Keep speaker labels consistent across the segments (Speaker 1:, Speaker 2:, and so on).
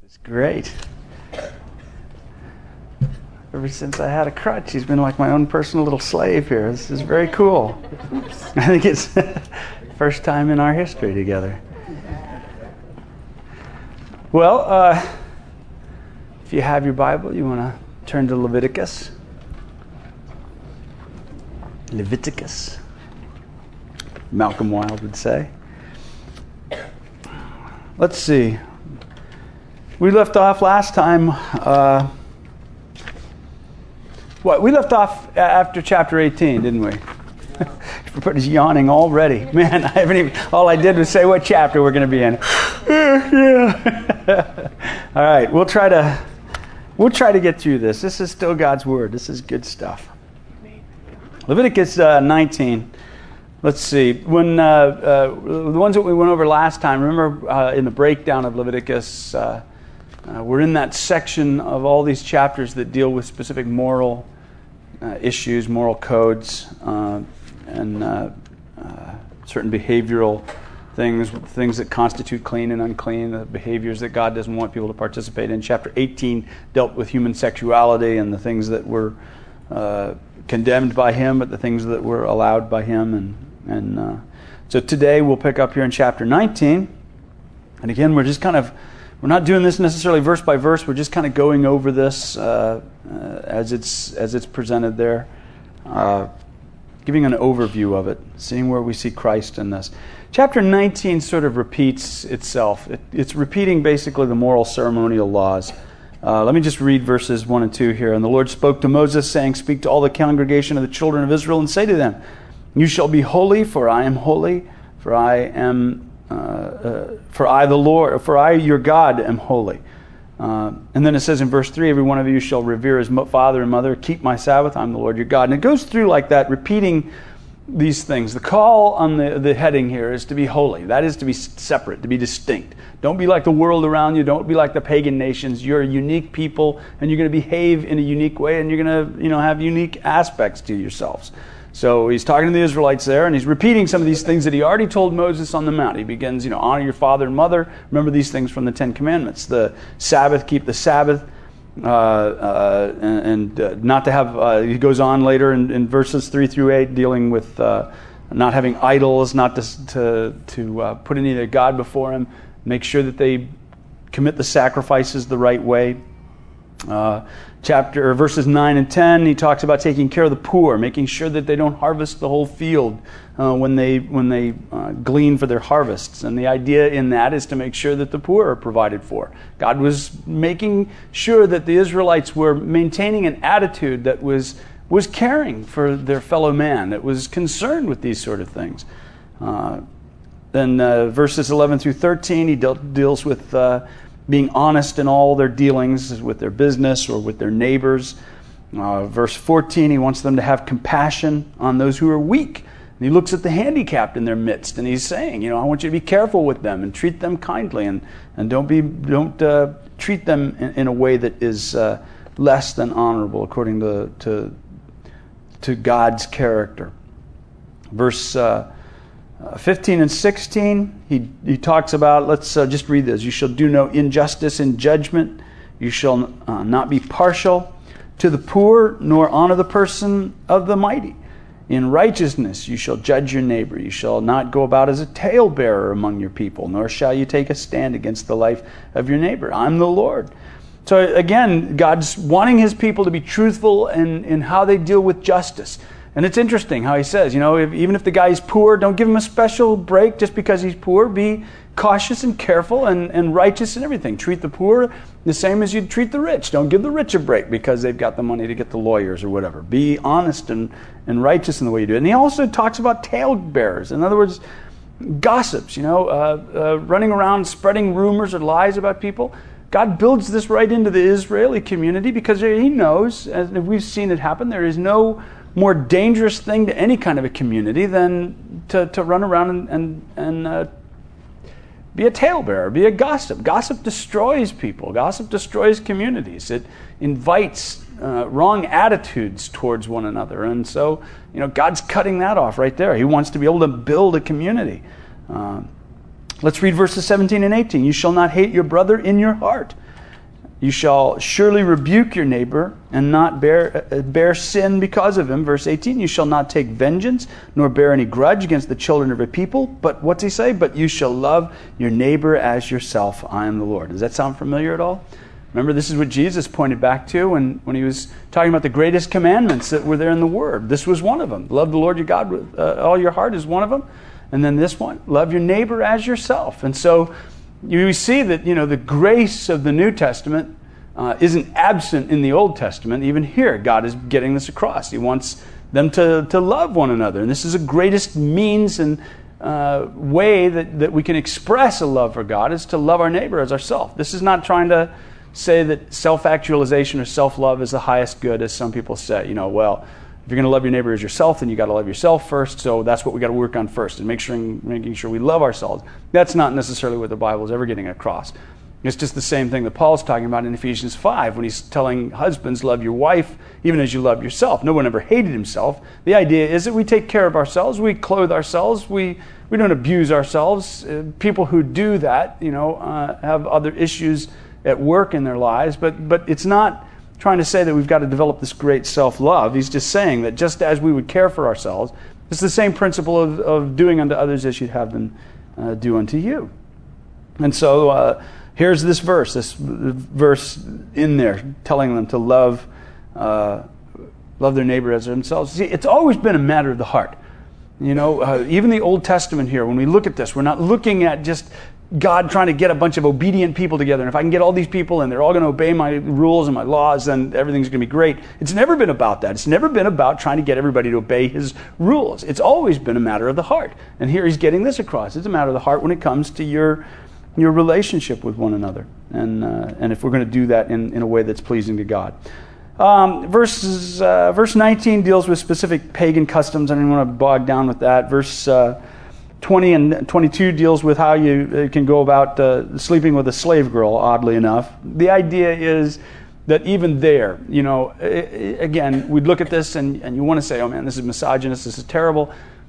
Speaker 1: It's great. Ever since I had a crutch, he's been like my own personal little slave here. This is very cool. I think it's first time in our history together. Well, if you have your Bible, you want to turn to Leviticus. Leviticus. Malcolm Wilde would say. Let's see. We left off last time. We left off after chapter 18, didn't we? Everybody's yawning already. Man, I haven't even. All I did was say what chapter we're going to be in. Yeah. All right, we'll try to get through this. This is still God's word. This is good stuff. Leviticus 19. Let's see. When the ones that we went over last time, remember in the breakdown of Leviticus, we're in that section of all these chapters that deal with specific moral issues, moral codes, and certain behavioral things that constitute clean and unclean, the behaviors that God doesn't want people to participate in. Chapter 18 dealt with human sexuality and the things that were condemned by Him, but the things that were allowed by Him. And so today we'll pick up here in chapter 19. And again, we're not doing this necessarily verse by verse. We're just kind of going over this as it's presented there, giving an overview of it, seeing where we see Christ in this. Chapter 19 sort of repeats itself. It's repeating basically the moral ceremonial laws. Let me just read verses 1 and 2 here. And the Lord spoke to Moses, saying, "Speak to all the congregation of the children of Israel, and say to them, you shall be holy, for I am holy, for I the Lord, for I your God am holy." And then it says in verse 3, "Every one of you shall revere his father and mother. Keep my Sabbath. I'm the Lord your God." And it goes through like that, repeating these things. The call on the heading here is to be holy. That is to be separate, to be distinct. Don't be like the world around you. Don't be like the pagan nations. You're a unique people, and you're going to behave in a unique way, and you're going to have unique aspects to yourselves. So he's talking to the Israelites there, and he's repeating some of these things that he already told Moses on the mount. He begins, honor your father and mother. Remember these things from the Ten Commandments. The Sabbath, keep the Sabbath, and not to have, he goes on later in verses 3 through 8, dealing with not having idols, not to put any other God before him. Make sure that they commit the sacrifices the right way. Verses 9 and 10, he talks about taking care of the poor, making sure that they don't harvest the whole field when they glean for their harvests. And the idea in that is to make sure that the poor are provided for. God was making sure that the Israelites were maintaining an attitude that was caring for their fellow man, that was concerned with these sort of things. Then verses 11 through 13, he deals with being honest in all their dealings with their business or with their neighbors. Verse 14, he wants them to have compassion on those who are weak. And he looks at the handicapped in their midst, and he's saying, I want you to be careful with them and treat them kindly, and don't treat them in a way that is less than honorable according to God's character. Verse 15 and 16, he talks about, let's just read this. "You shall do no injustice in judgment. You shall not be partial to the poor, nor honor the person of the mighty. In righteousness you shall judge your neighbor. You shall not go about as a talebearer among your people, nor shall you take a stand against the life of your neighbor. I'm the Lord." So again, God's wanting his people to be truthful in how they deal with justice. And it's interesting how he says, even if the guy is poor, don't give him a special break just because he's poor. Be cautious and careful and righteous in everything. Treat the poor the same as you'd treat the rich. Don't give the rich a break because they've got the money to get the lawyers or whatever. Be honest and righteous in the way you do it. And he also talks about talebearers. In other words, gossips, running around spreading rumors or lies about people. God builds this right into the Israeli community because he knows, as we've seen it happen, there is no more dangerous thing to any kind of a community than to run around and be a talebearer, be a gossip. Gossip destroys people. Gossip destroys communities. It invites wrong attitudes towards one another. And so, God's cutting that off right there. He wants to be able to build a community. Let's read verses 17 and 18. "You shall not hate your brother in your heart. You shall surely rebuke your neighbor and not bear sin because of him. Verse 18, you shall not take vengeance, nor bear any grudge against the children of your people. But what's he say? But you shall love your neighbor as yourself. I am the Lord. Does that sound familiar at all? Remember, this is what Jesus pointed back to when he was talking about the greatest commandments that were there in the Word. This was one of them. Love the Lord your God with all your heart is one of them. And then this one, love your neighbor as yourself. And so you see that, the grace of the New Testament isn't absent in the Old Testament. Even here, God is getting this across. He wants them to love one another. And this is the greatest means and way that we can express a love for God, is to love our neighbor as ourselves. This is not trying to say that self-actualization or self-love is the highest good, as some people say. Well, if you're going to love your neighbor as yourself, then you got to love yourself first. So that's what we got to work on first, and making sure we love ourselves. That's not necessarily what the Bible is ever getting across. It's just the same thing that Paul's talking about in Ephesians 5 when he's telling husbands, love your wife even as you love yourself. No one ever hated himself. The idea is that we take care of ourselves, we clothe ourselves, we don't abuse ourselves. People who do that, have other issues at work in their lives, but it's not trying to say that we've got to develop this great self-love. He's just saying that just as we would care for ourselves, it's the same principle of doing unto others as you'd have them do unto you. And so here's this verse in there telling them to love their neighbor as themselves. See, it's always been a matter of the heart. Even the Old Testament here, when we look at this, we're not looking at just God trying to get a bunch of obedient people together. And if I can get all these people and they're all going to obey my rules and my laws, then everything's going to be great. It's never been about that. It's never been about trying to get everybody to obey his rules. It's always been a matter of the heart. And here he's getting this across. It's a matter of the heart when it comes to your relationship with one another. And if we're going to do that in a way that's pleasing to God. Verse 19 deals with specific pagan customs. I don't want to bog down with that. Verse 20 and 22 deals with how you can go about sleeping with a slave girl, oddly enough. The idea is that even there, again, we'd look at this and you want to say, oh man, this is misogynist, this is terrible.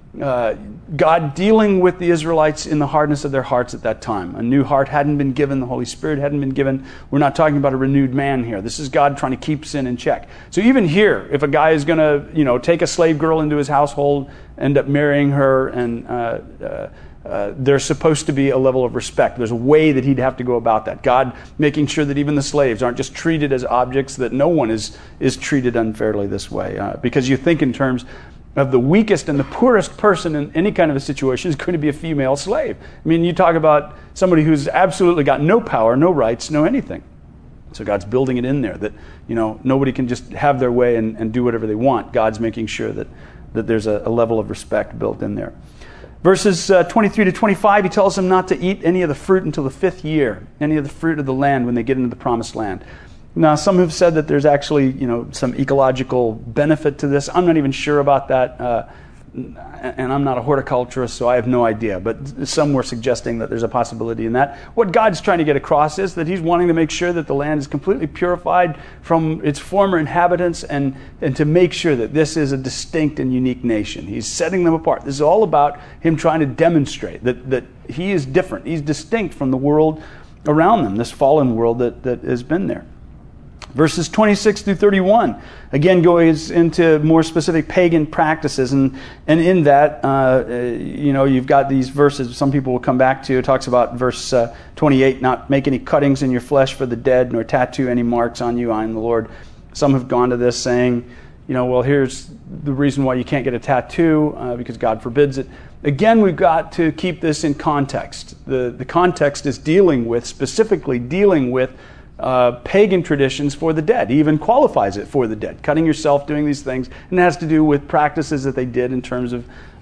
Speaker 1: God dealing with the Israelites in the hardness of their hearts at that time. A new heart hadn't been given. The Holy Spirit hadn't been given. We're not talking about a renewed man here. This is God trying to keep sin in check. So even here, if a guy is going to, take a slave girl into his household, end up marrying her, and there's supposed to be a level of respect. There's a way that he'd have to go about that. God making sure that even the slaves aren't just treated as objects, that no one is treated unfairly this way. Because you think in terms of the weakest and the poorest person in any kind of a situation is going to be a female slave. I mean, you talk about somebody who's absolutely got no power, no rights, no anything. So God's building it in there that, nobody can just have their way and do whatever they want. God's making sure that there's a level of respect built in there. Verses 23 to 25, he tells them not to eat any of the fruit until the 5th year, any of the fruit of the land when they get into the promised land. Now, some have said that there's actually, some ecological benefit to this. I'm not even sure about that, and I'm not a horticulturist, so I have no idea. But some were suggesting that there's a possibility in that. What God's trying to get across is that he's wanting to make sure that the land is completely purified from its former inhabitants and to make sure that this is a distinct and unique nation. He's setting them apart. This is all about him trying to demonstrate that he is different. He's distinct from the world around them, this fallen world that has been there. Verses 26 through 31, again, goes into more specific pagan practices. And in that, you've got these verses some people will come back to. It talks about verse 28, not make any cuttings in your flesh for the dead, nor tattoo any marks on you. I am the Lord. Some have gone to this saying, well, here's the reason why you can't get a tattoo, because God forbids it. Again, we've got to keep this in context. The context is specifically dealing with pagan traditions for the dead. He even qualifies it for the dead. Cutting yourself, doing these things, and it has to do with practices that they did in terms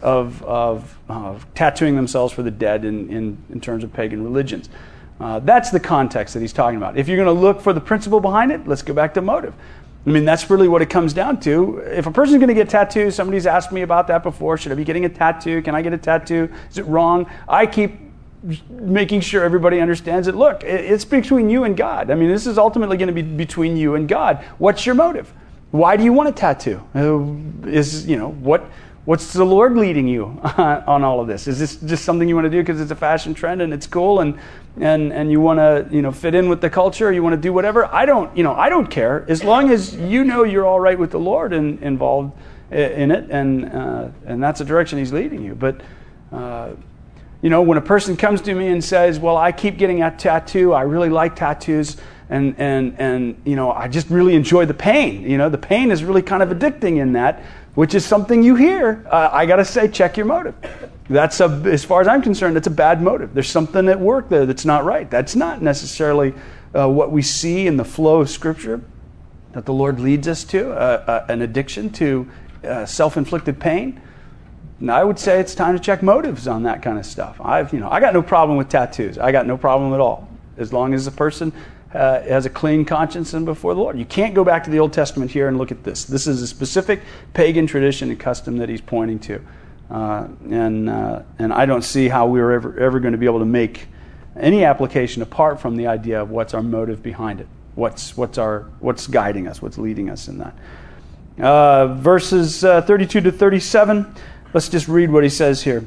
Speaker 1: of tattooing themselves for the dead in terms of pagan religions. That's the context that he's talking about. If you're going to look for the principle behind it, let's go back to motive. I mean, that's really what it comes down to. If a person's going to get tattoos, somebody's asked me about that before. Should I be getting a tattoo? Can I get a tattoo? Is it wrong? I keep making sure everybody understands it. Look, it's between you and God. I mean, this is ultimately going to be between you and God. What's your motive? Why do you want a tattoo? What's the Lord leading you on all of this? Is this just something you want to do because it's a fashion trend and it's cool and you want to fit in with the culture, or you want to do whatever? I don't care, as long as you know you're all right with the Lord and involved in it, and that's the direction He's leading you. But when a person comes to me and says, "Well, I keep getting a tattoo. I really like tattoos." And I just really enjoy the pain. The pain is really kind of addicting in that, which is something you hear. I got to say, check your motive. As far as I'm concerned, that's a bad motive. There's something at work there that's not right. That's not necessarily what we see in the flow of Scripture that the Lord leads us to, an addiction to self-inflicted pain. And I would say it's time to check motives on that kind of stuff. I got no problem with tattoos. I got no problem at all, as long as the person has a clean conscience and before the Lord. You can't go back to the Old Testament here and look at this. This is a specific pagan tradition and custom that he's pointing to, and I don't see how we're ever going to be able to make any application apart from the idea of what's our motive behind it. What's guiding us? What's leading us in that? Verses 32 to 37. Let's just read what he says here.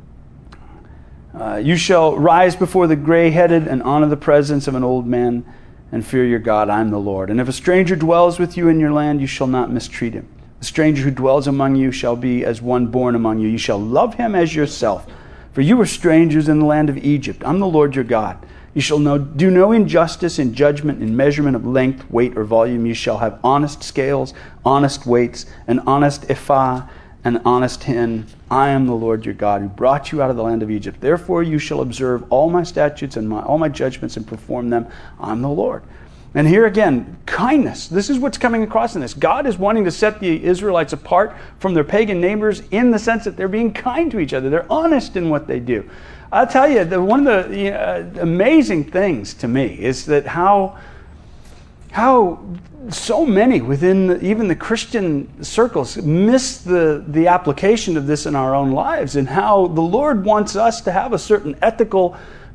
Speaker 1: You shall rise before the gray-headed and honor the presence of an old man and fear your God. I am the Lord. And if a stranger dwells with you in your land, you shall not mistreat him. The stranger who dwells among you shall be as one born among you. You shall love him as yourself. For you were strangers in the land of Egypt. I'm the Lord your God. You shall do no injustice in judgment, in measurement of length, weight, or volume. You shall have honest scales, honest weights, an honest ephah, an honest hin. I am the Lord your God, who brought you out of the land of Egypt. Therefore you shall observe all my statutes and all my judgments and perform them. I'm the Lord. And here again, kindness. This is what's coming across in this. God is wanting to set the Israelites apart from their pagan neighbors in the sense that they're being kind to each other. They're honest in what they do. I'll tell you, one of the amazing things to me is that how so many within even the Christian circles miss the application of this in our own lives, and how the Lord wants us to have a certain ethical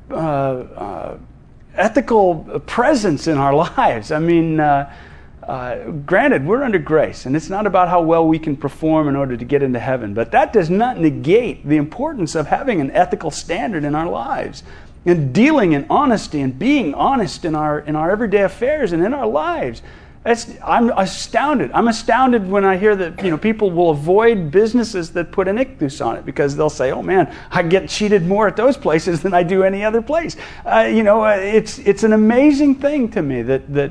Speaker 1: presence in our lives. I mean, granted, we're under grace, and it's not about how well we can perform in order to get into heaven, but that does not negate the importance of having an ethical standard in our lives, and dealing in honesty and being honest in our everyday affairs and in our lives. I'm astounded. I'm astounded when I hear that people will avoid businesses that put an ichthus on it because they'll say, "Oh man, I get cheated more at those places than I do any other place." It's an amazing thing to me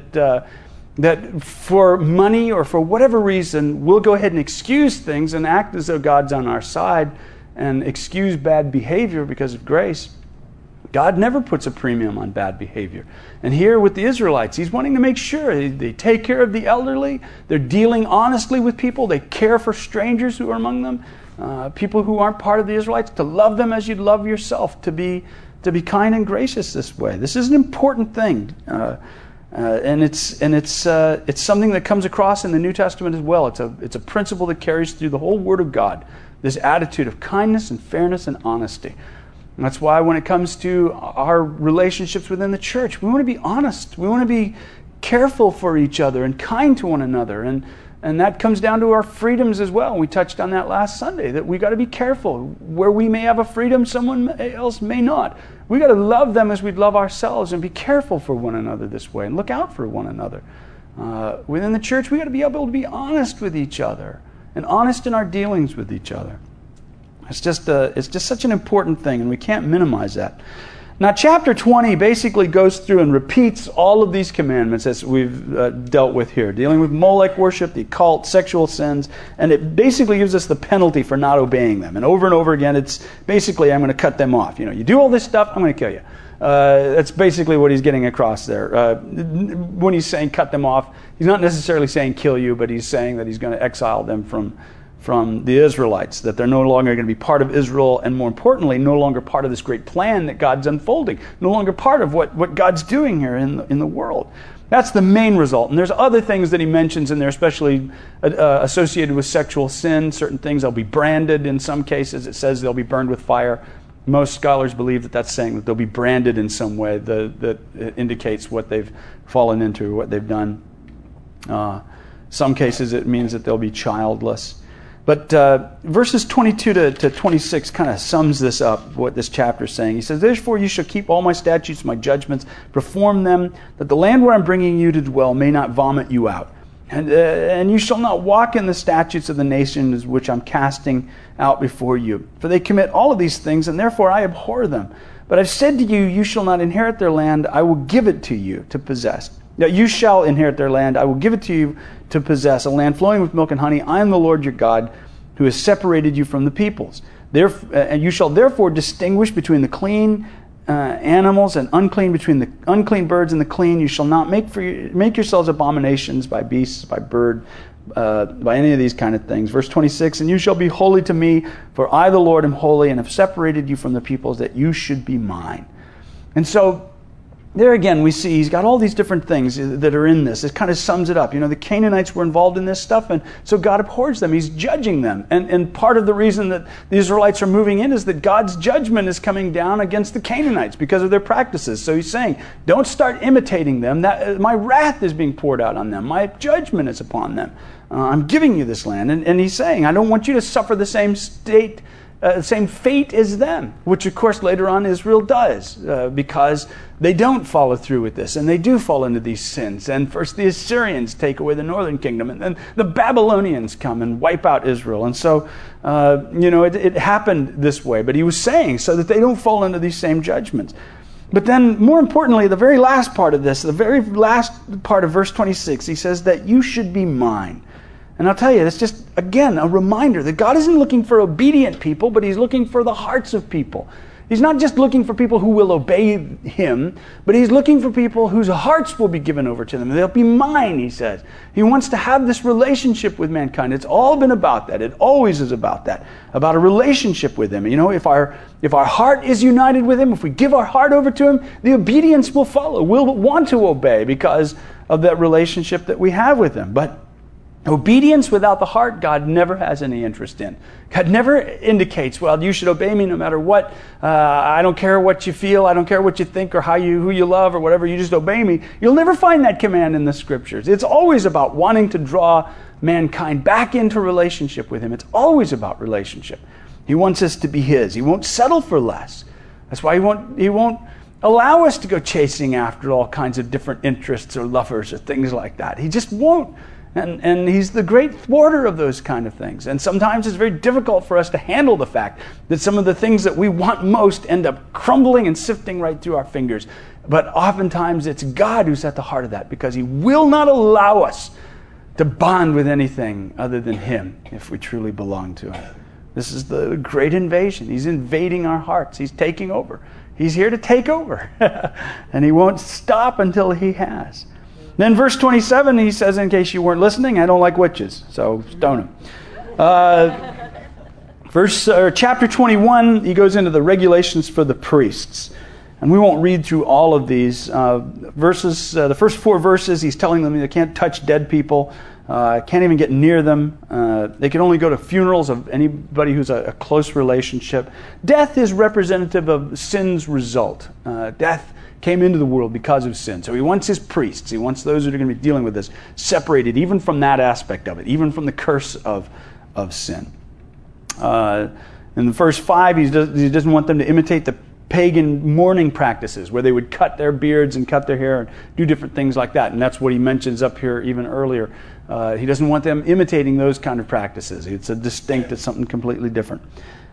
Speaker 1: that for money or for whatever reason we'll go ahead and excuse things and act as though God's on our side and excuse bad behavior because of grace. God never puts a premium on bad behavior. And here with the Israelites, He's wanting to make sure they take care of the elderly, they're dealing honestly with people, they care for strangers who are among them, people who aren't part of the Israelites, to love them as you'd love yourself, to be kind and gracious this way. This is an important thing. And it's something that comes across in the New Testament as well. It's a principle that carries through the whole Word of God, this attitude of kindness and fairness and honesty. And that's why when it comes to our relationships within the church, we want to be honest. We want to be careful for each other and kind to one another. And that comes down to our freedoms as well. We touched on that last Sunday, that we got to be careful. Where we may have a freedom, someone else may not. We got to love them as we'd love ourselves and be careful for one another this way and look out for one another. Within the church, we got to be able to be honest with each other and honest in our dealings with each other. It's just such an important thing, and we can't minimize that. Now, chapter 20 basically goes through and repeats all of these commandments as we've dealt with here, dealing with Molech worship, the occult, sexual sins, and it basically gives us the penalty for not obeying them. And over again, it's basically, I'm going to cut them off. You do all this stuff, I'm going to kill you. That's basically what he's getting across there. When he's saying cut them off, he's not necessarily saying kill you, but he's saying that he's going to exile them from the Israelites, that they're no longer going to be part of Israel, and more importantly, no longer part of this great plan that God's unfolding, no longer part of what God's doing here in the world. That's the main result. And there's other things that he mentions in there, especially associated with sexual sin. Certain things, they'll be branded in some cases. It says they'll be burned with fire. Most scholars believe that that's saying that they'll be branded in some way that indicates what they've fallen into, what they've done. Some cases it means that they'll be childless. But verses 22 to 26 kind of sums this up, what this chapter is saying. He says, "Therefore you shall keep all my statutes, my judgments, perform them, that the land where I'm bringing you to dwell may not vomit you out. And you shall not walk in the statutes of the nations which I'm casting out before you. For they commit all of these things, and therefore I abhor them. But I've said to you, you shall not inherit their land. I will give it to you to possess. Now, you shall inherit their land. I will give it to you to possess, a land flowing with milk and honey. I am the Lord your God, who has separated you from the peoples. And you shall therefore distinguish between the clean animals and unclean, between the unclean birds and the clean. You shall not make yourselves abominations by beasts, by bird, by any of these kind of things." Verse 26, "And you shall be holy to me, for I, the Lord, am holy, and have separated you from the peoples, that you should be mine." And so, there again, we see he's got all these different things that are in this. It kind of sums it up. The Canaanites were involved in this stuff, and so God abhors them. He's judging them. And part of the reason that the Israelites are moving in is that God's judgment is coming down against the Canaanites because of their practices. So he's saying, don't start imitating them. My wrath is being poured out on them. My judgment is upon them. I'm giving you this land. And he's saying, I don't want you to suffer the same same fate as them, which of course later on Israel does, because they don't follow through with this, and they do fall into these sins. And first the Assyrians take away the northern kingdom, and then the Babylonians come and wipe out Israel. And so, it happened this way. But he was saying so that they don't fall into these same judgments. But then, more importantly, the very last part of this, the very last part of verse 26, he says that you should be mine. And I'll tell you, it's just, again, a reminder that God isn't looking for obedient people, but he's looking for the hearts of people. He's not just looking for people who will obey him, but he's looking for people whose hearts will be given over to them. They'll be mine, he says. He wants to have this relationship with mankind. It's all been about that. It always is about that, about a relationship with him. If our heart is united with him, if we give our heart over to him, the obedience will follow. We'll want to obey because of that relationship that we have with him. But obedience without the heart, God never has any interest in. God never indicates, well, you should obey me no matter what. I don't care what you feel. I don't care what you think or who you love or whatever. You just obey me. You'll never find that command in the scriptures. It's always about wanting to draw mankind back into relationship with him. It's always about relationship. He wants us to be his. He won't settle for less. That's why he won't allow us to go chasing after all kinds of different interests or lovers or things like that. He just won't. And he's the great thwarter of those kind of things. And sometimes it's very difficult for us to handle the fact that some of the things that we want most end up crumbling and sifting right through our fingers. But oftentimes it's God who's at the heart of that, because he will not allow us to bond with anything other than him if we truly belong to him. This is the great invasion. He's invading our hearts. He's taking over. He's here to take over. And he won't stop until he has. Then verse 27, he says, in case you weren't listening, I don't like witches, so stone him. Chapter 21, he goes into the regulations for the priests. And we won't read through all of these verses. The first 4 verses, he's telling them they can't touch dead people, can't even get near them. They can only go to funerals of anybody who's a close relationship. Death is representative of sin's result. Death came into the world because of sin. So he wants his priests, he wants those that are going to be dealing with this, separated even from that aspect of it, even from the curse of sin. In the first 5, he doesn't want them to imitate the pagan mourning practices where they would cut their beards and cut their hair and do different things like that. And that's what he mentions up here even earlier. He doesn't want them imitating those kind of practices. It's something completely different.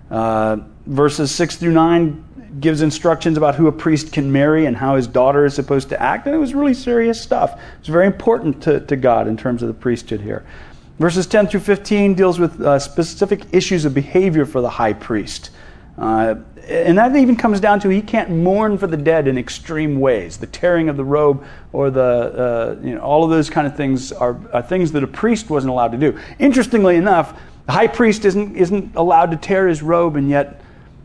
Speaker 1: Verses 6 through 9 gives instructions about who a priest can marry and how his daughter is supposed to act. And it was really serious stuff. It's very important to God in terms of the priesthood here. Verses 10 through 15 deals with specific issues of behavior for the high priest. And that even comes down to he can't mourn for the dead in extreme ways. The tearing of the robe or all of those kind of things are things that a priest wasn't allowed to do. Interestingly enough, the high priest isn't allowed to tear his robe, and yet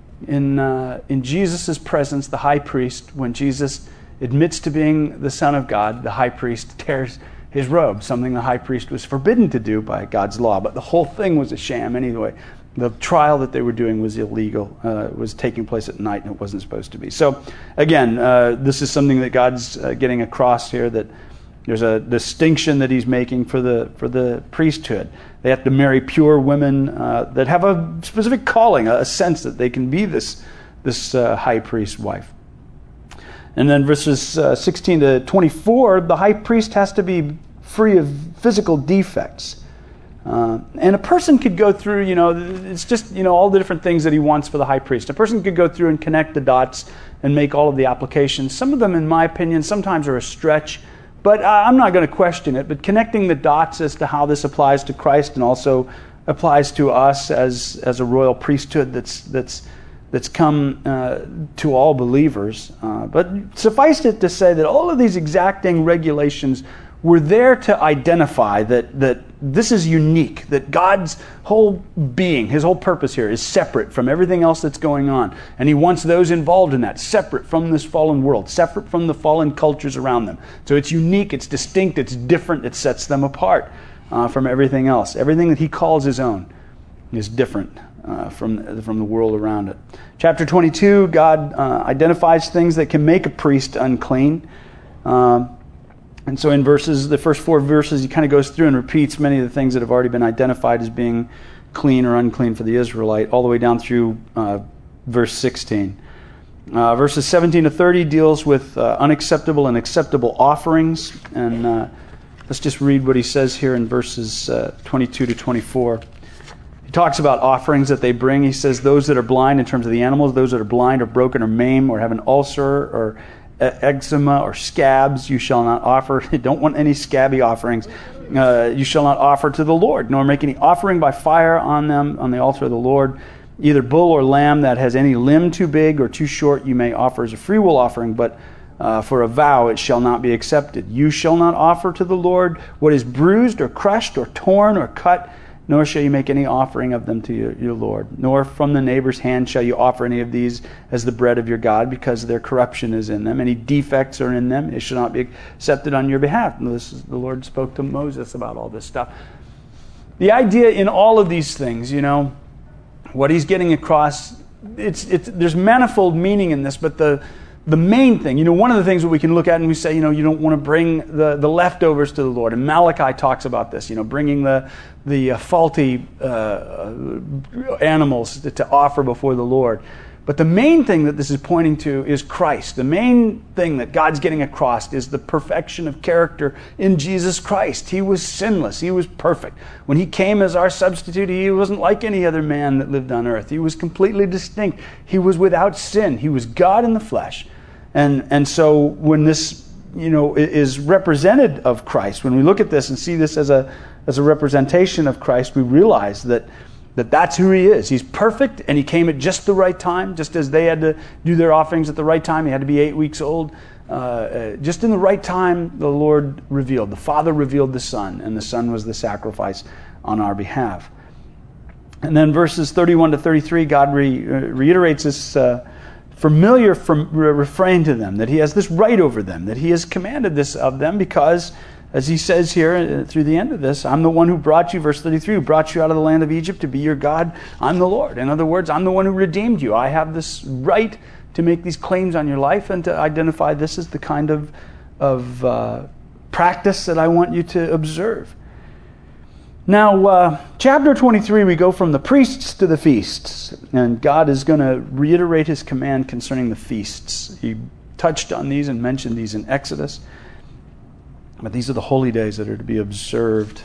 Speaker 1: in Jesus' presence, the high priest, when Jesus admits to being the Son of God, the high priest tears his robe, something the high priest was forbidden to do by God's law. But the whole thing was a sham anyway. The trial that they were doing was illegal. It was taking place at night, and it wasn't supposed to be. So, again, this is something that God's getting across here, that There's a distinction that he's making for the priesthood. They have to marry pure women that have a specific calling, a sense that they can be this high priest's wife. And then verses 16 to 24, the high priest has to be free of physical defects. And a person could go through, it's just, all the different things that he wants for the high priest. A person could go through and connect the dots and make all of the applications. Some of them, in my opinion, sometimes are a stretch, but I'm not going to question it. But connecting the dots as to how this applies to Christ and also applies to us as a royal priesthood that's come to all believers. But suffice it to say that all of these exacting regulations were there to identify that this is unique, that God's whole being, his whole purpose here is separate from everything else that's going on. And he wants those involved in that, separate from this fallen world, separate from the fallen cultures around them. So it's unique, it's distinct, it's different, it sets them apart from everything else. Everything that he calls his own is different from the world around it. Chapter 22, God identifies things that can make a priest unclean. And so in the first 4 verses, he kind of goes through and repeats many of the things that have already been identified as being clean or unclean for the Israelite, all the way down through verse 16. Verses 17 to 30 deals with unacceptable and acceptable offerings. And let's just read what he says here in verses 22 to 24. He talks about offerings that they bring. He says those that are blind in terms of the animals, those that are blind or broken or maimed or have an ulcer or eczema or scabs, you shall not offer. Don't want any scabby offerings. You shall not offer to the Lord, nor make any offering by fire on them on the altar of the Lord. Either bull or lamb that has any limb too big or too short you may offer as a freewill offering, but for a vow it shall not be accepted. You shall not offer to the Lord what is bruised or crushed or torn or cut, nor shall you make any offering of them to your Lord. Nor from the neighbor's hand shall you offer any of these as the bread of your God, because their corruption is in them. Any defects are in them. It shall not be accepted on your behalf. And the Lord spoke to Moses about all this stuff. The idea in all of these things, what he's getting across, there's manifold meaning in this, but the main thing, one of the things that we can look at and we say, you don't want to bring the leftovers to the Lord. And Malachi talks about this, bringing the faulty animals to offer before the Lord. But the main thing that this is pointing to is Christ. The main thing that God's getting across is the perfection of character in Jesus Christ. He was sinless. He was perfect. When he came as our substitute, he wasn't like any other man that lived on earth. He was completely distinct. He was without sin. He was God in the flesh. And so when this, is represented of Christ, when we look at this and see this as a representation of Christ, we realize that's who he is. He's perfect, and he came at just the right time, just as they had to do their offerings at the right time. He had to be 8 weeks old. Just in the right time, the Lord revealed. The Father revealed the Son, and the Son was the sacrifice on our behalf. And then verses 31 to 33, God reiterates this familiar refrain to them, that he has this right over them, that he has commanded this of them because, as he says here through the end of this, I'm the one who brought you, verse 33, who brought you out of the land of Egypt to be your God. I'm the Lord. In other words, I'm the one who redeemed you. I have this right to make these claims on your life and to identify this as the kind of practice that I want you to observe. Now, chapter 23, we go from the priests to the feasts, and God is going to reiterate his command concerning the feasts. He touched on these and mentioned these in Exodus, but these are the holy days that are to be observed.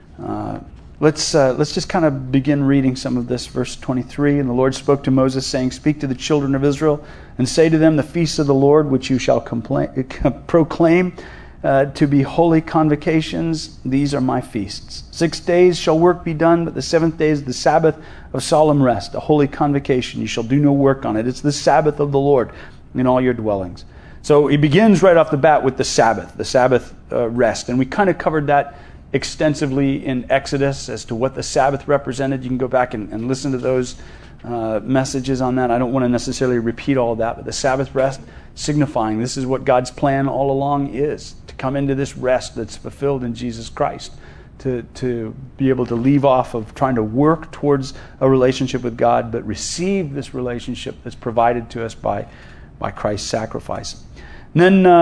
Speaker 1: Let's just kind of begin reading some of this. Verse 23, and the Lord spoke to Moses, saying, Speak to the children of Israel, and say to them, the feasts of the Lord, which you shall proclaim to be holy convocations, these are my feasts. 6 days shall work be done, but the 7th day is the Sabbath of solemn rest, a holy convocation. You shall do no work on it. It's the Sabbath of the Lord in all your dwellings. So he begins right off the bat with the Sabbath rest. And we kind of covered that extensively in Exodus as to what the Sabbath represented. You can go back and listen to those messages on that. I don't want to necessarily repeat all of that, but the Sabbath rest signifying this is what God's plan all along is, to come into this rest that's fulfilled in Jesus Christ, to be able to leave off of trying to work towards a relationship with God, but receive this relationship that's provided to us by Christ's sacrifice. And then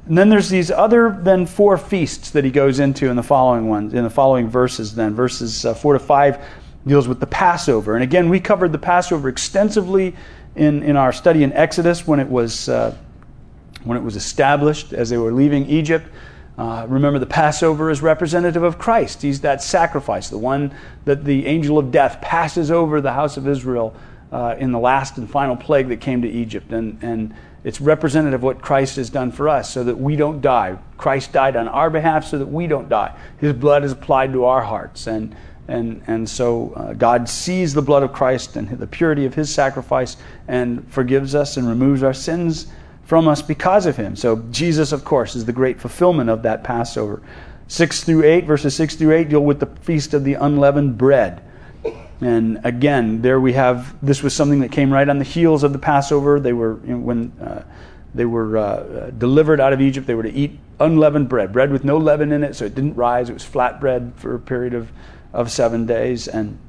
Speaker 1: And then there's these other than 4 feasts that he goes into in the following verses. Then verses 4 to 5 deals with the Passover. And again, we covered the Passover extensively in our study in Exodus when it was established as they were leaving Egypt. Remember, the Passover is representative of Christ. He's that sacrifice, the one that the angel of death passes over the house of Israel in the last and final plague that came to Egypt. And it's representative of what Christ has done for us so that we don't die. Christ died on our behalf so that we don't die. His blood is applied to our hearts. And so God sees the blood of Christ and the purity of his sacrifice and forgives us and removes our sins from us because of him. So Jesus, of course, is the great fulfillment of that Passover. Verses 6 through 8 deal with the Feast of the Unleavened Bread. And again, there we have, this was something that came right on the heels of the Passover. They were, when they were delivered out of Egypt, they were to eat unleavened bread with no leaven in it, so it didn't rise. It was flat bread for a period of 7 days, and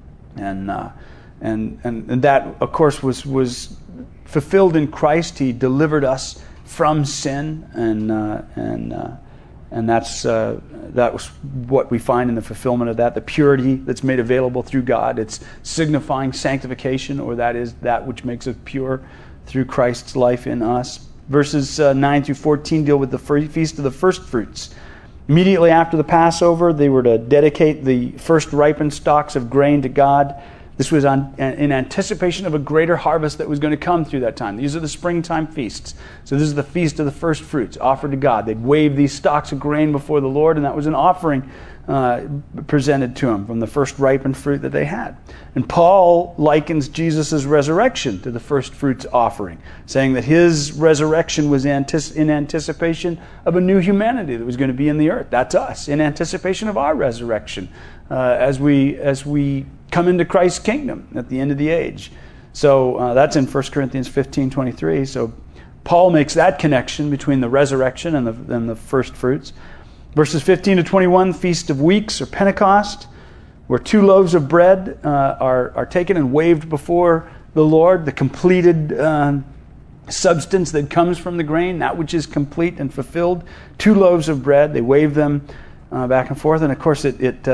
Speaker 1: that, of course, was fulfilled in Christ. He delivered us from sin, and that was what we find in the fulfillment of that, the purity that's made available through God. It's signifying sanctification, or that is that which makes us pure through Christ's life in us. Verses 9 through 14 deal with the Feast of the First Fruits. Immediately after the Passover, they were to dedicate the first ripened stalks of grain to God. This was in anticipation of a greater harvest that was going to come through that time. These are the springtime feasts. So this is the Feast of the First Fruits offered to God. They'd wave these stalks of grain before the Lord, and that was an offering presented to him from the first ripened fruit that they had. And Paul likens Jesus' resurrection to the first fruits offering, saying that his resurrection was in anticipation of a new humanity that was going to be in the earth. That's us, in anticipation of our resurrection as we come into Christ's kingdom at the end of the age. So that's in 1 Corinthians 15:23. So Paul makes that connection between the resurrection and the first fruits. Verses 15 to 21, Feast of Weeks or Pentecost, where 2 loaves of bread are taken and waved before the Lord, the completed substance that comes from the grain, that which is complete and fulfilled. 2 loaves of bread, they wave them back and forth. And of course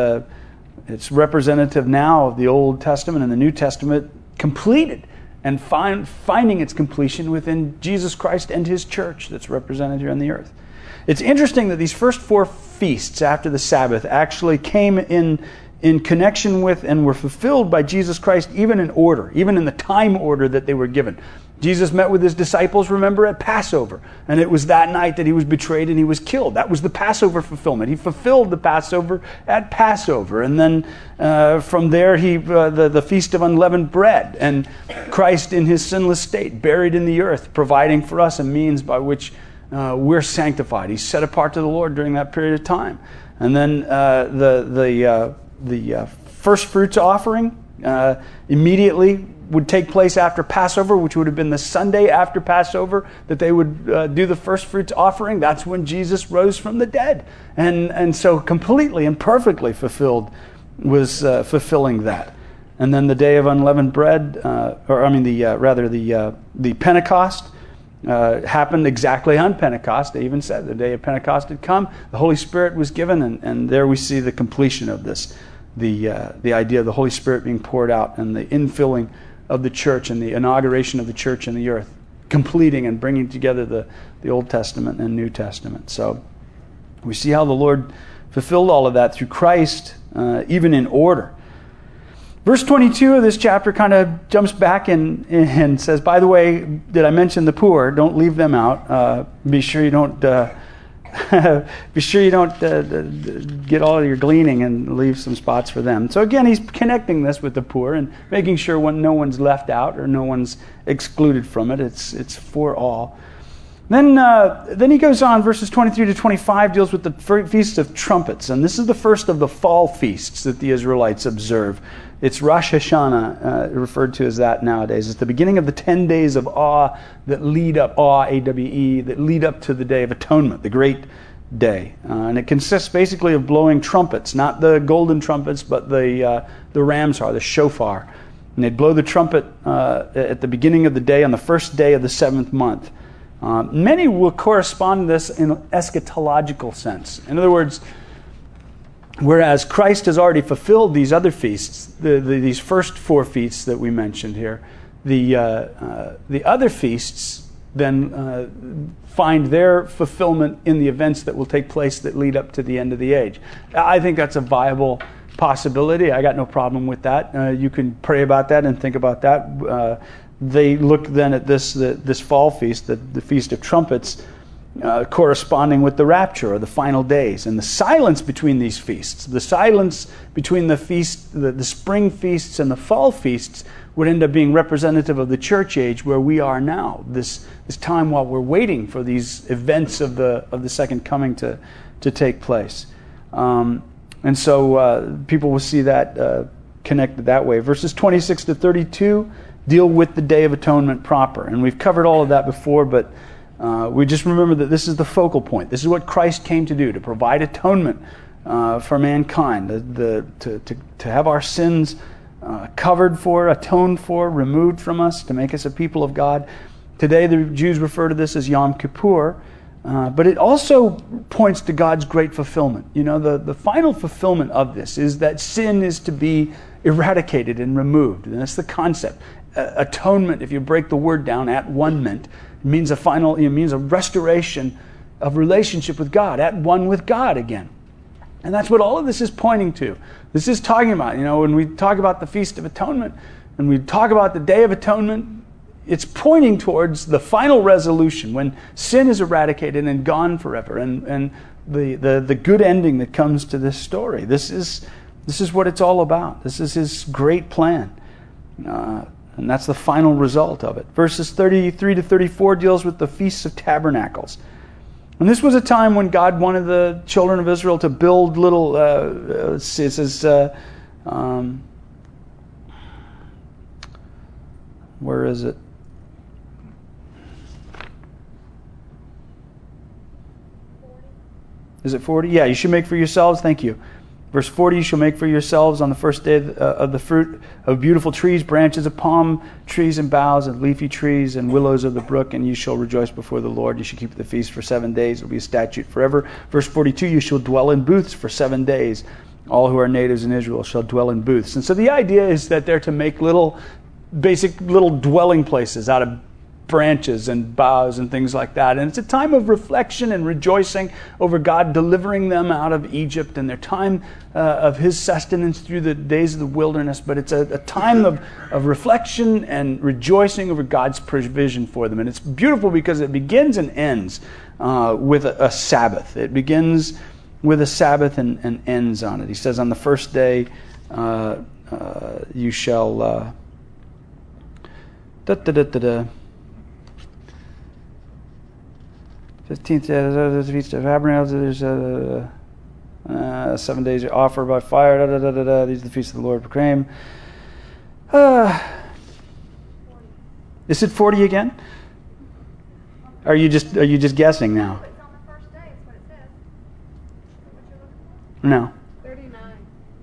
Speaker 1: it's representative now of the Old Testament and the New Testament completed, and finding its completion within Jesus Christ and his church that's represented here on the earth. It's interesting that these first 4 feasts after the Sabbath actually came in connection with and were fulfilled by Jesus Christ, even in order, even in the time order that they were given. Jesus met with his disciples, remember, at Passover. And it was that night that he was betrayed and he was killed. That was the Passover fulfillment. He fulfilled the Passover at Passover. And then from there, the Feast of Unleavened Bread. And Christ in his sinless state, buried in the earth, providing for us a means by which we're sanctified. He's set apart to the Lord during that period of time. And then the first fruits offering immediately would take place after Passover, which would have been the Sunday after Passover that they would do the first fruits offering. That's when Jesus rose from the dead. And so completely and perfectly fulfilled was fulfilling that. And then the day of unleavened bread, the Pentecost happened exactly on Pentecost. They even said the day of Pentecost had come, the Holy Spirit was given, and there we see the completion of this, the idea of the Holy Spirit being poured out and the infilling of the church and the inauguration of the church in the earth, completing and bringing together the Old Testament and New Testament. So we see how the Lord fulfilled all of that through Christ, even in order. Verse 22 of this chapter kind of jumps back and says, by the way, did I mention the poor? Don't leave them out. Be sure you don't get all of your gleaning and leave some spots for them. So again, he's connecting this with the poor and making sure no one's left out or no one's excluded from it. It's for all. Then he goes on, verses 23 to 25 deals with the Feast of Trumpets. And this is the first of the fall feasts that the Israelites observe. It's Rosh Hashanah, referred to as that nowadays. It's the beginning of the 10 days of awe that lead up, awe, A-W-E, that lead up to the Day of Atonement, the great day. And it consists basically of blowing trumpets, not the golden trumpets, but the ramshar, the shofar. And they'd blow the trumpet at the beginning of the day on the first day of the 7th month. Many will correspond to this in an eschatological sense. In other words, whereas Christ has already fulfilled these other feasts, these first 4 feasts that we mentioned here, the other feasts then find their fulfillment in the events that will take place that lead up to the end of the age. I think that's a viable possibility. I got no problem with that. You can pray about that and think about that. They look then at this fall feast, the Feast of Trumpets, corresponding with the rapture or the final days, and the silence between these feasts, the silence between the feast, the spring feasts and the fall feasts, would end up being representative of the church age where we are now. This time while we're waiting for these events of the second coming to take place, and so people will see that connected that way. Verses 26 to 32 deal with the Day of Atonement proper, and we've covered all of that before, but we just remember that this is the focal point. This is what Christ came to do, to provide atonement for mankind, to have our sins covered for, atoned for, removed from us, to make us a people of God. Today the Jews refer to this as Yom Kippur, but it also points to God's great fulfillment. You know, the final fulfillment of this is that sin is to be eradicated and removed, and that's the concept. Atonement, if you break the word down, at one meant, it means a restoration of relationship with God, at one with God again. And that's what all of this is pointing to. This is talking about, when we talk about the Feast of Atonement and we talk about the Day of Atonement, it's pointing towards the final resolution when sin is eradicated and gone forever, and the good ending that comes to this story. This is what it's all about. This is his great plan. And that's the final result of it. Verses 33 to 34 deals with the Feasts of Tabernacles. And this was a time when God wanted the children of Israel to build little, it says, where is it? Is it 40? Yeah, you should make for yourselves. Thank you. Verse 40, you shall make for yourselves on the first day of the fruit of beautiful trees, branches of palm trees and boughs of leafy trees and willows of the brook, and you shall rejoice before the Lord. You shall keep the feast for 7 days. It will be a statute forever. Verse 42, you shall dwell in booths for 7 days. All who are natives in Israel shall dwell in booths. And so the idea is that they're to make basic little dwelling places out of branches and boughs and things like that. And it's a time of reflection and rejoicing over God delivering them out of Egypt and their time of his sustenance through the days of the wilderness. But it's a time of reflection and rejoicing over God's provision for them. And it's beautiful because it begins and ends with a Sabbath. It begins with a Sabbath and ends on it. He says on the first day you shall 15th day of the Feast of Tabernacles. There's 7 days you offer by fire. These are the feasts of the Lord proclaim. Is it 40 again? Are you just guessing now?
Speaker 2: It's on the first day. It's what it says. What you're looking for?
Speaker 1: No.
Speaker 2: 39.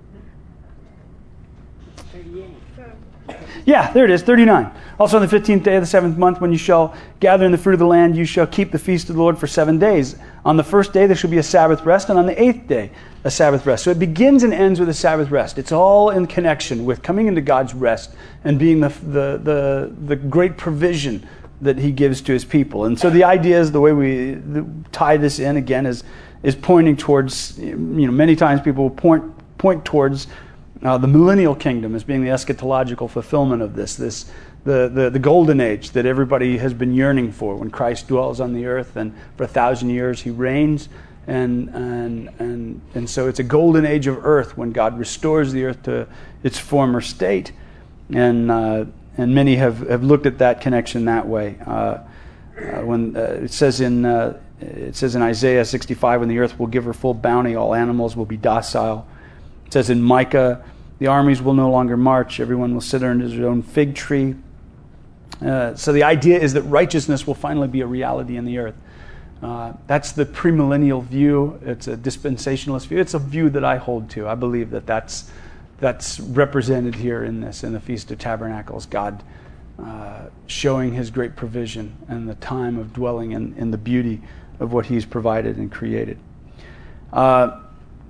Speaker 2: 38.
Speaker 1: Yeah, there it is, 39. Also on the 15th day of the 7th month, when you shall gather in the fruit of the land, you shall keep the feast of the Lord for 7 days. On the first day there shall be a Sabbath rest, and on the 8th day a Sabbath rest. So it begins and ends with a Sabbath rest. It's all in connection with coming into God's rest and being the great provision that he gives to his people. And so the idea is, the way we tie this in again is pointing towards, many times people will point towards the millennial kingdom as being the eschatological fulfillment of this the golden age that everybody has been yearning for, when Christ dwells on the earth and for 1,000 years he reigns, and so it's a golden age of earth when God restores the earth to its former state, and many have looked at that connection that way. When it says in Isaiah 65, when the earth will give her full bounty, all animals will be docile. It says in Micah, the armies will no longer march, everyone will sit under his own fig tree. So the idea is that righteousness will finally be a reality in the earth. That's the premillennial view. It's a dispensationalist view. It's a view that I hold to. I believe that's represented here in the Feast of Tabernacles. God showing his great provision and the time of dwelling in the beauty of what he's provided and created. What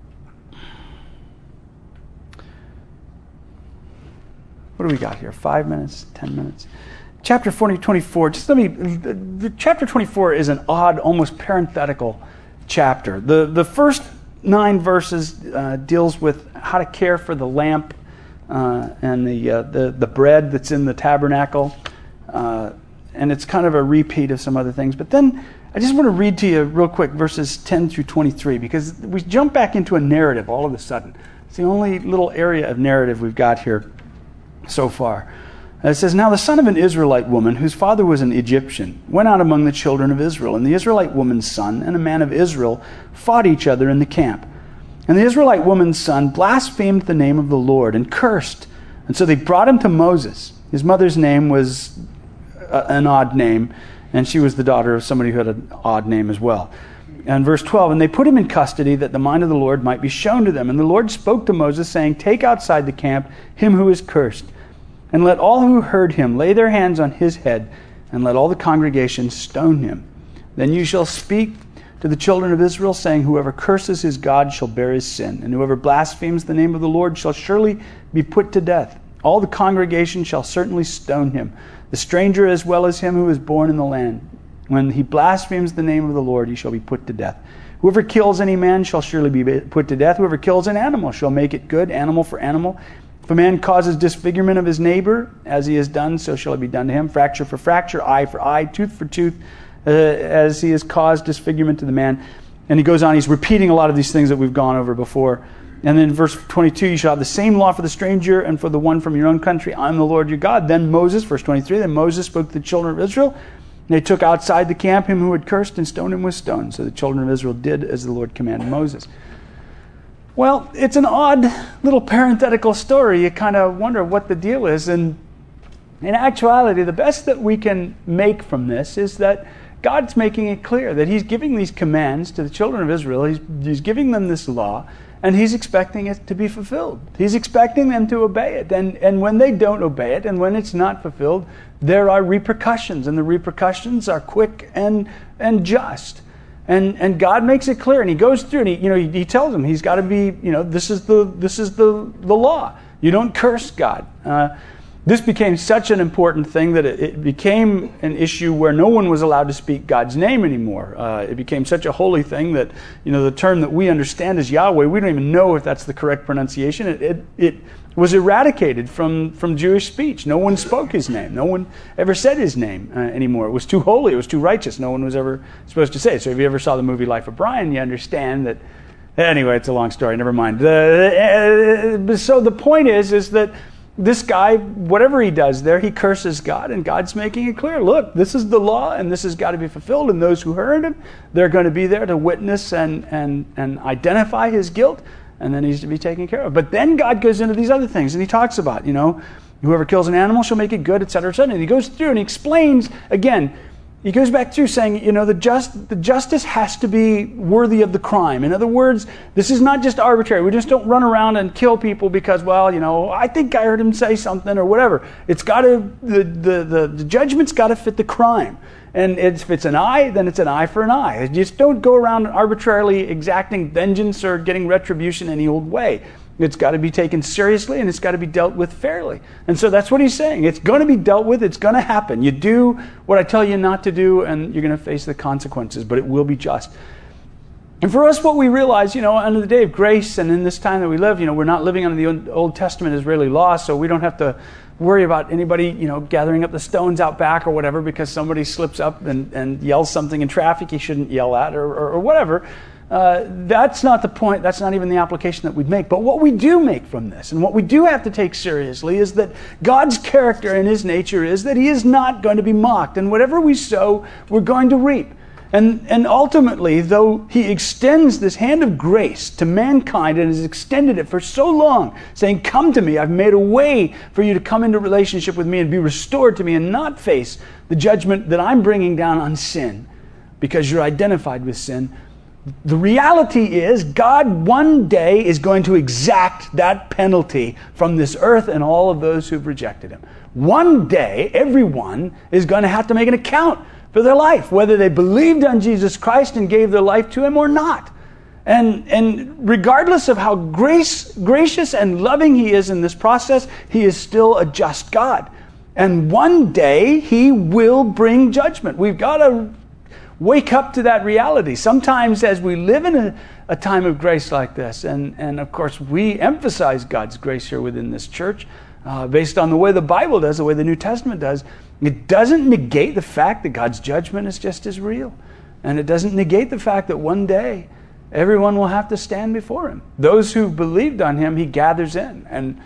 Speaker 1: do we got here? 5 minutes? 10 minutes? Chapter 24. Chapter 24 is an odd, almost parenthetical chapter. The first 9 verses deals with how to care for the lamp and the bread that's in the tabernacle. And it's kind of a repeat of some other things. But then I just want to read to you real quick verses 10 through 23, because we jump back into a narrative all of a sudden. It's the only little area of narrative we've got here so far. It says, "Now the son of an Israelite woman, whose father was an Egyptian, went out among the children of Israel. And the Israelite woman's son and a man of Israel fought each other in the camp. And the Israelite woman's son blasphemed the name of the Lord and cursed. And so they brought him to Moses. His mother's name was an odd name, and she was the daughter of somebody who had an odd name as well. And verse 12, "And they put him in custody, that the mind of the Lord might be shown to them. And the Lord spoke to Moses, saying, Take outside the camp him who is cursed, and let all who heard him lay their hands on his head, and let all the congregation stone him. Then you shall speak to the children of Israel, saying, Whoever curses his God shall bear his sin, and whoever blasphemes the name of the Lord shall surely be put to death. All the congregation shall certainly stone him, the stranger as well as him who is born in the land. When he blasphemes the name of the Lord, he shall be put to death. Whoever kills any man shall surely be put to death. Whoever kills an animal shall make it good, animal for animal. If a man causes disfigurement of his neighbor, as he has done, so shall it be done to him. Fracture for fracture, eye for eye, tooth for tooth, as he has caused disfigurement to the man." And he goes on, he's repeating a lot of these things that we've gone over before. And then verse 22, "You shall have the same law for the stranger and for the one from your own country. I am the Lord your God." Then Moses, verse 23, "Then Moses spoke to the children of Israel. And they took outside the camp him who had cursed and stoned him with stones. So the children of Israel did as the Lord commanded Moses." Well, it's an odd little parenthetical story. You kind of wonder what the deal is. And in actuality, the best that we can make from this is that God's making it clear that he's giving these commands to the children of Israel. He's giving them this law, and he's expecting it to be fulfilled. He's expecting them to obey it. And when they don't obey it, and when it's not fulfilled, there are repercussions, and the repercussions are quick and just. And God makes it clear, and he goes through, and he tells them he's got to be, this is the law. You don't curse God. This became such an important thing that it became an issue where no one was allowed to speak God's name anymore. It became such a holy thing that, the term that we understand as Yahweh, we don't even know if that's the correct pronunciation. It was eradicated from Jewish speech. No one spoke his name. No one ever said his name anymore. It was too holy. It was too righteous. No one was ever supposed to say it. So if you ever saw the movie Life of Brian, you understand that. Anyway, it's a long story. Never mind. So the point is that this guy, whatever he does there, he curses God, and God's making it clear. Look, this is the law, and this has got to be fulfilled. And those who heard him, they're going to be there to witness and identify his guilt, and then he's to be taken care of. But then God goes into these other things, and he talks about, whoever kills an animal shall make it good, etc., etc. And he goes through and he explains again. He goes back through saying, the justice has to be worthy of the crime. In other words, this is not just arbitrary. We just don't run around and kill people because, I think I heard him say something or whatever. It's got to, the judgment's got to fit the crime. And if it's an eye, then it's an eye for an eye. You just don't go around arbitrarily exacting vengeance or getting retribution any old way. It's got to be taken seriously, and it's got to be dealt with fairly. And so that's what he's saying. It's going to be dealt with. It's going to happen. You do what I tell you not to do, and you're going to face the consequences, but it will be just. And for us, what we realize, under the day of grace and in this time that we live, we're not living under the Old Testament Israeli law, so we don't have to worry about anybody, gathering up the stones out back or whatever because somebody slips up and yells something in traffic he shouldn't yell at or whatever. That's not the point. That's not even the application that we'd make. But what we do make from this, and what we do have to take seriously, is that God's character and his nature is that he is not going to be mocked. And whatever we sow, we're going to reap. And ultimately, though he extends this hand of grace to mankind and has extended it for so long, saying, come to me, I've made a way for you to come into relationship with me and be restored to me and not face the judgment that I'm bringing down on sin because you're identified with sin. The reality is God one day is going to exact that penalty from this earth and all of those who've rejected him. One day, everyone is going to have to make an account for their life, whether they believed on Jesus Christ and gave their life to him or not. And regardless of how gracious and loving he is in this process, he is still a just God. And one day he will bring judgment. We've got to wake up to that reality. Sometimes as we live in a time of grace like this, and of course we emphasize God's grace here within this church, based on the way the Bible does, the way the New Testament does, it doesn't negate the fact that God's judgment is just as real. And it doesn't negate the fact that one day everyone will have to stand before him. Those who believed on him, he gathers in. And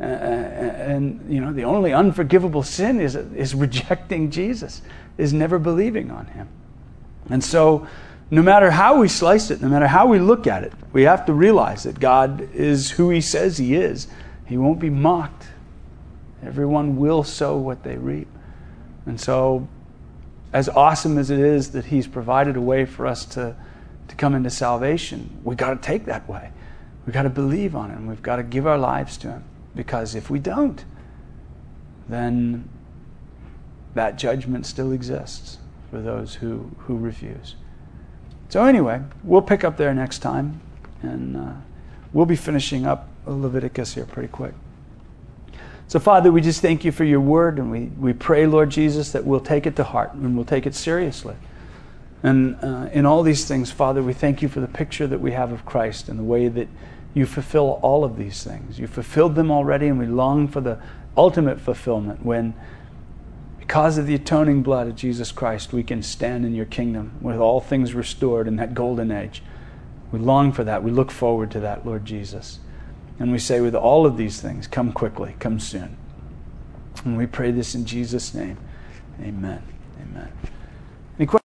Speaker 1: the only unforgivable sin is rejecting Jesus, is never believing on him. And so, no matter how we slice it, no matter how we look at it, we have to realize that God is who he says he is. He won't be mocked. Everyone will sow what they reap. And so, as awesome as it is that he's provided a way for us to come into salvation, we got to take that way. We got to believe on him. We've got to give our lives to him. Because if we don't, then that judgment still exists for those who refuse. So anyway, we'll pick up there next time, and we'll be finishing up Leviticus here pretty quick. So Father, we just thank you for your word, and we pray, Lord Jesus, that we'll take it to heart and we'll take it seriously. And in all these things, Father, we thank you for the picture that we have of Christ and the way that you fulfill all of these things. You fulfilled them already, and we long for the ultimate fulfillment when, because of the atoning blood of Jesus Christ, we can stand in your kingdom with all things restored in that golden age. We long for that. We look forward to that, Lord Jesus. And we say with all of these things, come quickly, come soon. And we pray this in Jesus' name. Amen. Amen. Any questions?